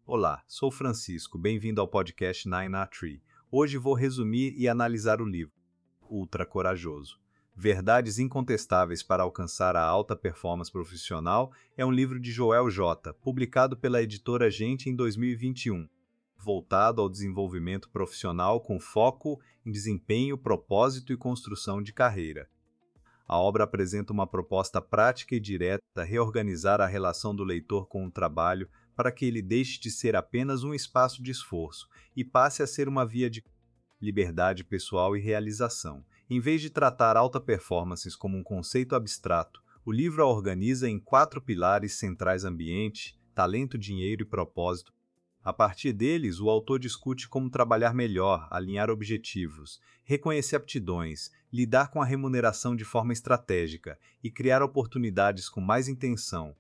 Olá, sou Francisco, bem-vindo ao podcast Nine a Tree. Hoje vou resumir e analisar o livro Ultra Corajoso. Verdades Incontestáveis para Alcançar a Alta Performance Profissional é um livro de Joel J., publicado pela editora Gente em 2021, voltado ao desenvolvimento profissional com foco em desempenho, propósito e construção de carreira. A obra apresenta uma proposta prática e direta a reorganizar a relação do leitor com o trabalho para que ele deixe de ser apenas um espaço de esforço e passe a ser uma via de liberdade pessoal e realização. Em vez de tratar alta performance como um conceito abstrato, o livro a organiza em 4 pilares centrais: ambiente, talento, dinheiro e propósito. A partir deles, o autor discute como trabalhar melhor, alinhar objetivos, reconhecer aptidões, lidar com a remuneração de forma estratégica e criar oportunidades com mais intenção.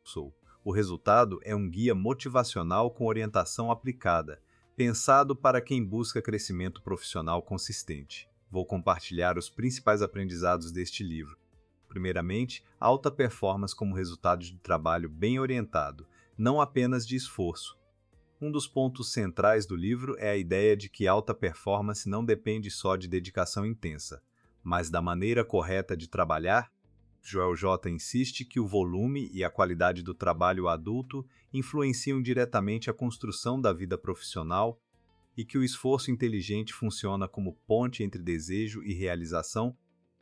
O resultado é um guia motivacional com orientação aplicada, pensado para quem busca crescimento profissional consistente. Vou compartilhar os principais aprendizados deste livro. Primeiramente, alta performance como resultado de trabalho bem orientado, não apenas de esforço. Um dos pontos centrais do livro é a ideia de que alta performance não depende só de dedicação intensa, mas da maneira correta de trabalhar. Joel J. insiste que o volume e a qualidade do trabalho adulto influenciam diretamente a construção da vida profissional e que o esforço inteligente funciona como ponte entre desejo e realização.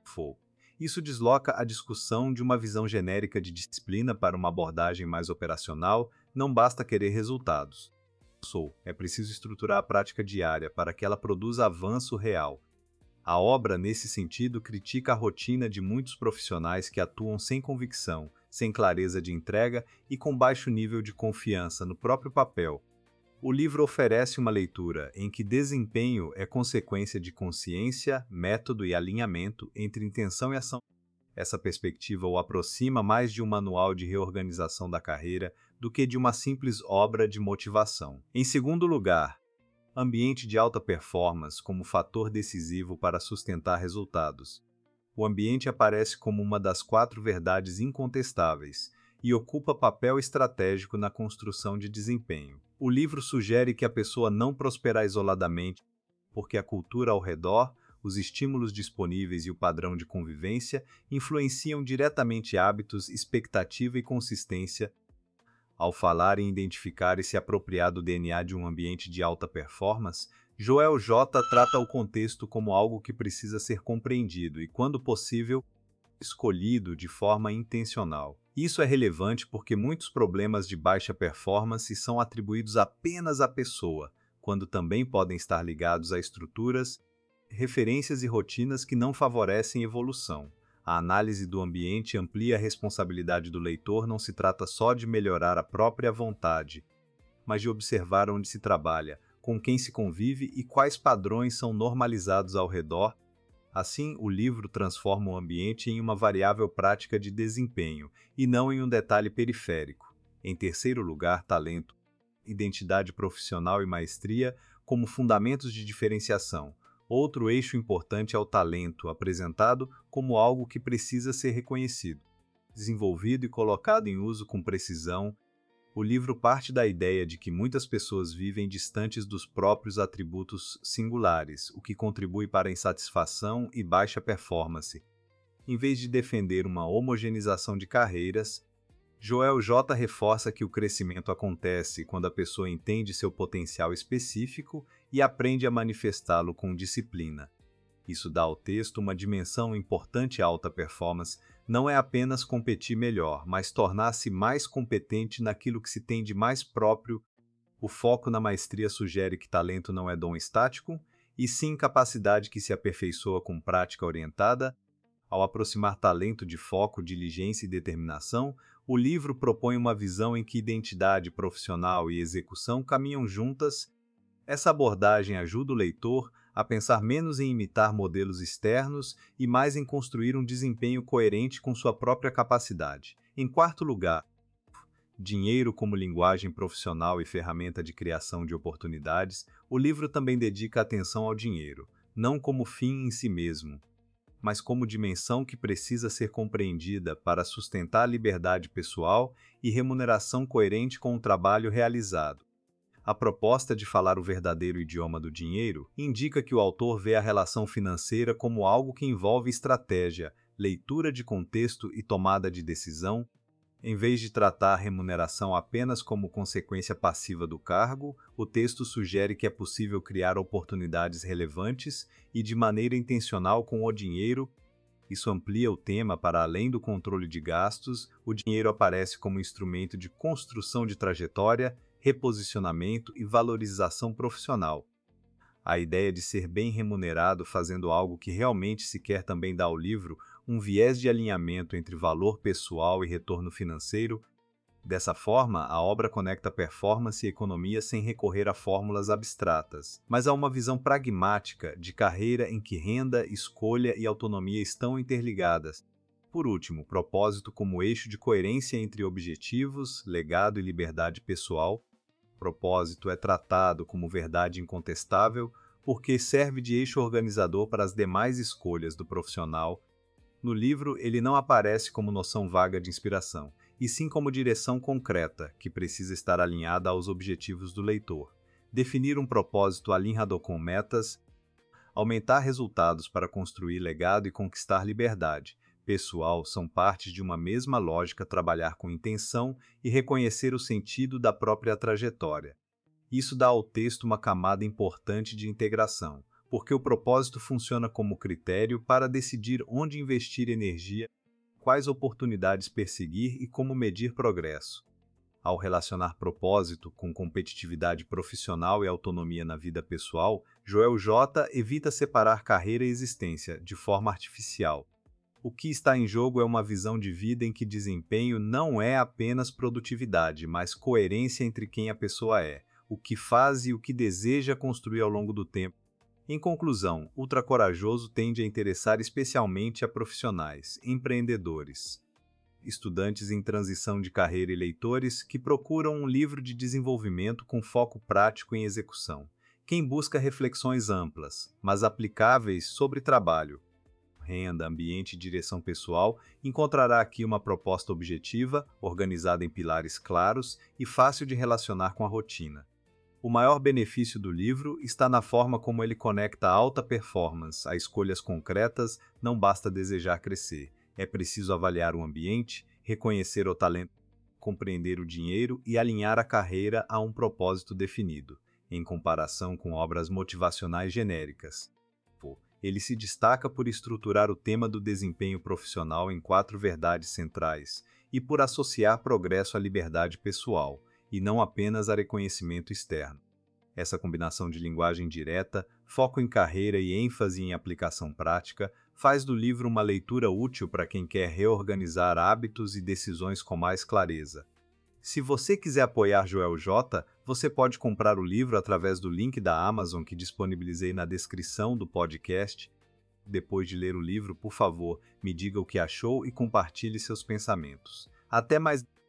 Isso desloca a discussão de uma visão genérica de disciplina para uma abordagem mais operacional. Não basta querer resultados. É preciso estruturar a prática diária para que ela produza avanço real. A obra, nesse sentido, critica a rotina de muitos profissionais que atuam sem convicção, sem clareza de entrega e com baixo nível de confiança no próprio papel. O livro oferece uma leitura em que desempenho é consequência de consciência, método e alinhamento entre intenção e ação. Essa perspectiva o aproxima mais de um manual de reorganização da carreira do que de uma simples obra de motivação. Em segundo lugar, ambiente de alta performance como fator decisivo para sustentar resultados. O ambiente aparece como uma das 4 verdades incontestáveis e ocupa papel estratégico na construção de desempenho. O livro sugere que a pessoa não prosperará isoladamente, porque a cultura ao redor, os estímulos disponíveis e o padrão de convivência influenciam diretamente hábitos, expectativa e consistência. Ao falar em identificar e se apropriar do DNA de um ambiente de alta performance, Joel J. trata o contexto como algo que precisa ser compreendido e, quando possível, escolhido de forma intencional. Isso é relevante porque muitos problemas de baixa performance são atribuídos apenas à pessoa, quando também podem estar ligados a estruturas, referências e rotinas que não favorecem evolução. A análise do ambiente amplia a responsabilidade do leitor. Não se trata só de melhorar a própria vontade, mas de observar onde se trabalha, com quem se convive e quais padrões são normalizados ao redor. Assim, o livro transforma o ambiente em uma variável prática de desempenho, e não em um detalhe periférico. Em terceiro lugar, talento, identidade profissional e maestria como fundamentos de diferenciação. Outro eixo importante é o talento, apresentado como algo que precisa ser reconhecido, desenvolvido e colocado em uso com precisão. O livro parte da ideia de que muitas pessoas vivem distantes dos próprios atributos singulares, o que contribui para a insatisfação e baixa performance. Em vez de defender uma homogeneização de carreiras, Joel J. reforça que o crescimento acontece quando a pessoa entende seu potencial específico e aprende a manifestá-lo com disciplina. Isso dá ao texto uma dimensão importante. A alta performance não é apenas competir melhor, mas tornar-se mais competente naquilo que se tem de mais próprio. O foco na maestria sugere que talento não é dom estático, e sim capacidade que se aperfeiçoa com prática orientada. Ao aproximar talento de foco, diligência e determinação, o livro propõe uma visão em que identidade profissional e execução caminham juntas. Essa abordagem ajuda o leitor a pensar menos em imitar modelos externos e mais em construir um desempenho coerente com sua própria capacidade. Em quarto lugar, dinheiro como linguagem profissional e ferramenta de criação de oportunidades. O livro também dedica atenção ao dinheiro, não como fim em si mesmo, mas como dimensão que precisa ser compreendida para sustentar a liberdade pessoal e remuneração coerente com o trabalho realizado. A proposta de falar o verdadeiro idioma do dinheiro indica que o autor vê a relação financeira como algo que envolve estratégia, leitura de contexto e tomada de decisão, em vez de tratar a remuneração apenas como consequência passiva do cargo. O texto sugere que é possível criar oportunidades relevantes e de maneira intencional com o dinheiro. Isso amplia o tema para além do controle de gastos. O dinheiro aparece como instrumento de construção de trajetória, reposicionamento e valorização profissional. A ideia de ser bem remunerado fazendo algo que realmente se quer também dá ao livro um viés de alinhamento entre valor pessoal e retorno financeiro. Dessa forma, a obra conecta performance e economia sem recorrer a fórmulas abstratas, mas a uma visão pragmática de carreira em que renda, escolha e autonomia estão interligadas. Por último, propósito como eixo de coerência entre objetivos, legado e liberdade pessoal. Propósito é tratado como verdade incontestável porque serve de eixo organizador para as demais escolhas do profissional. No livro, ele não aparece como noção vaga de inspiração, e sim como direção concreta, que precisa estar alinhada aos objetivos do leitor. Definir um propósito alinhado com metas, aumentar resultados para construir legado e conquistar liberdade pessoal são partes de uma mesma lógica. Trabalhar com intenção e reconhecer o sentido da própria trajetória. Isso dá ao texto uma camada importante de integração, porque o propósito funciona como critério para decidir onde investir energia, quais oportunidades perseguir e como medir progresso. Ao relacionar propósito com competitividade profissional e autonomia na vida pessoal, Joel J. evita separar carreira e existência de forma artificial. O que está em jogo é uma visão de vida em que desempenho não é apenas produtividade, mas coerência entre quem a pessoa é, o que faz e o que deseja construir ao longo do tempo. Em conclusão, Ultra Corajoso tende a interessar especialmente a profissionais, empreendedores, estudantes em transição de carreira e leitores que procuram um livro de desenvolvimento com foco prático em execução. Quem busca reflexões amplas, mas aplicáveis sobre trabalho, renda, ambiente e direção pessoal, encontrará aqui uma proposta objetiva, organizada em pilares claros e fácil de relacionar com a rotina. O maior benefício do livro está na forma como ele conecta a alta performance a escolhas concretas. Não basta desejar crescer, é preciso avaliar o ambiente, reconhecer o talento, compreender o dinheiro e alinhar a carreira a um propósito definido, em comparação com obras motivacionais genéricas. Ele se destaca por estruturar o tema do desempenho profissional em 4 verdades centrais e por associar progresso à liberdade pessoal, e não apenas a reconhecimento externo. Essa combinação de linguagem direta, foco em carreira e ênfase em aplicação prática faz do livro uma leitura útil para quem quer reorganizar hábitos e decisões com mais clareza. Se você quiser apoiar Joel J., você pode comprar o livro através do link da Amazon que disponibilizei na descrição do podcast. Depois de ler o livro, por favor, me diga o que achou e compartilhe seus pensamentos. Até mais!